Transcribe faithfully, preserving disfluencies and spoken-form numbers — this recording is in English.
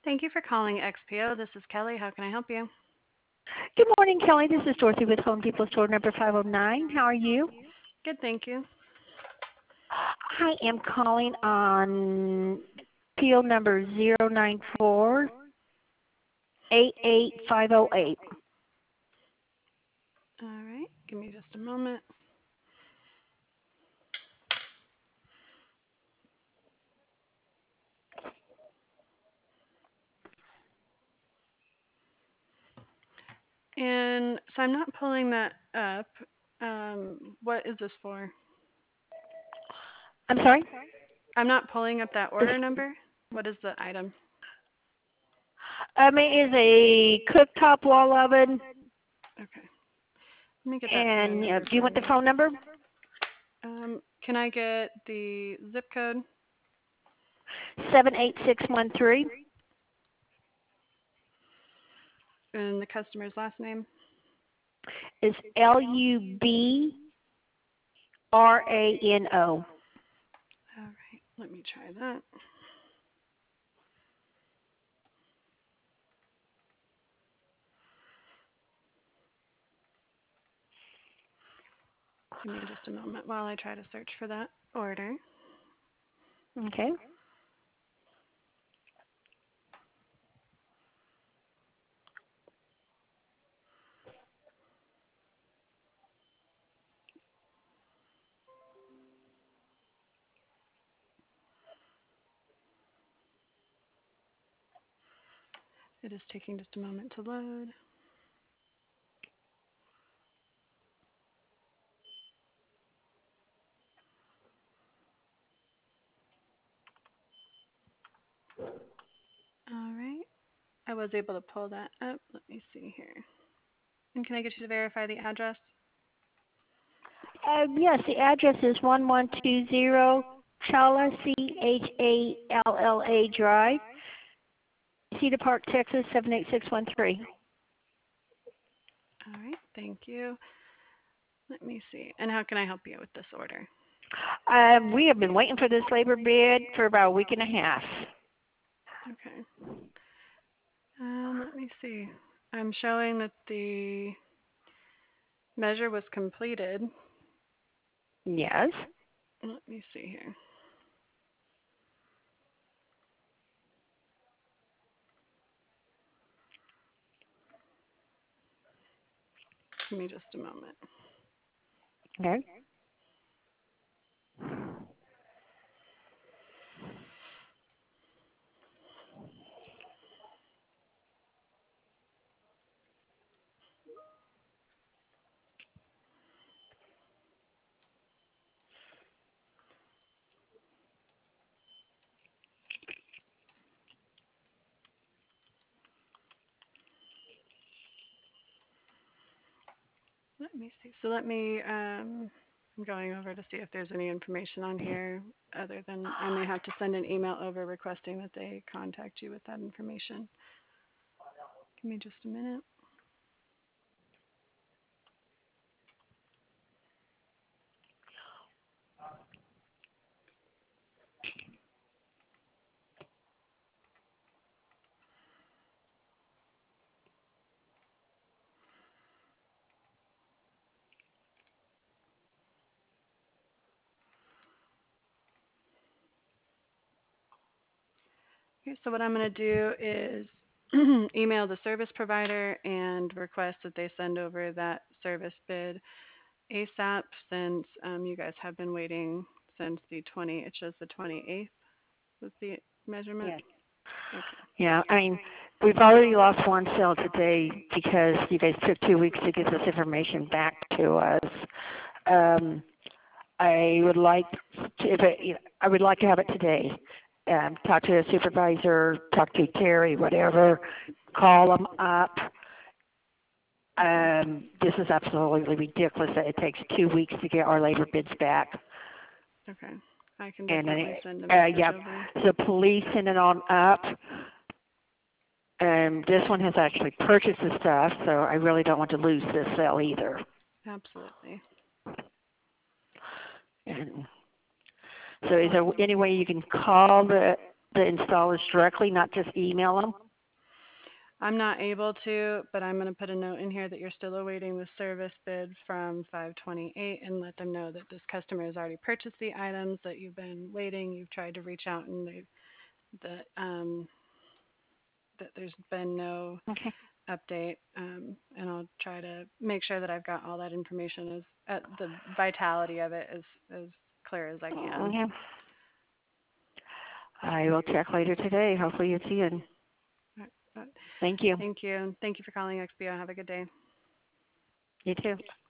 Thank you for calling X P O. This is Kelly. How can I help you? Good morning, Kelly. This is Dorothy with Home Depot store number five oh nine. How are you? Good, thank you. I am calling on P O number zero nine four eight eight five oh eight. All right, give me just a moment. And so I'm not pulling that up. Um, what is this for? I'm sorry? I'm not pulling up that This, order number. What is the item? um, it is a cooktop wall oven. Okay, let me get that P O And uh, number do you for want the you. phone number? Um, can I get the zip code seven eight six one three. and the customer's last name? Is L U B R A N O. All right, let me try that. Give me just a moment while I try to search for that order. Okay. It is taking just a moment to load. All right. I was able to pull that up. Let me see here. And can I get you to verify the address? Uh, yes, the address is one one two zero Challa, C H A L L A Drive, Cedar Park, Texas, seven eight six one three. All right. Thank you. Let me see. And how can I help you with this order? Um, we have been waiting for this labor bid for about a week and a half. Okay. Um, let me see. I'm showing that the measure was completed. Yes. Let me see here. Give me just a moment. Okay. Let me see. So let me, um, I'm going over to see if there's any information on here other than I may have to send an email over requesting that they contact you with that information. Give me just a minute. Okay, so what I'm going to do is email the service provider and request that they send over that service bid ASAP since um, you guys have been waiting since the twenty, it shows the twenty-eighth was the measurement. Yes. Okay. Yeah, I mean, we've already lost one sale today because you guys took two weeks to get this information back to us. Um, I would like to, if it, you know, I would like to have it today. Um, talk to a supervisor, talk to Terry, whatever, call them up. Um, this is absolutely ridiculous that it takes two weeks to get our labor bids back. Okay. I can And definitely send a uh, uh, message yeah, over. so please send it on up. And this one has actually purchased the stuff, so I really don't want to lose this sale either. Absolutely. And so is there Awesome. any way you can call the the installers directly, not just email them? I'm not able to, but I'm going to put a note in here that you're still awaiting the service bid from five twenty-eight and let them know that this customer has already purchased the items, that you've been waiting, you've tried to reach out, and they, that um, that there's been no Okay. update. Um, and I'll try to make sure that I've got all that information as at the vitality of it as as clear as I can. Okay. I will check later today. Hopefully it's in. Uh, Thank you. Thank you. Thank you for calling X B O. Have a good day. You too.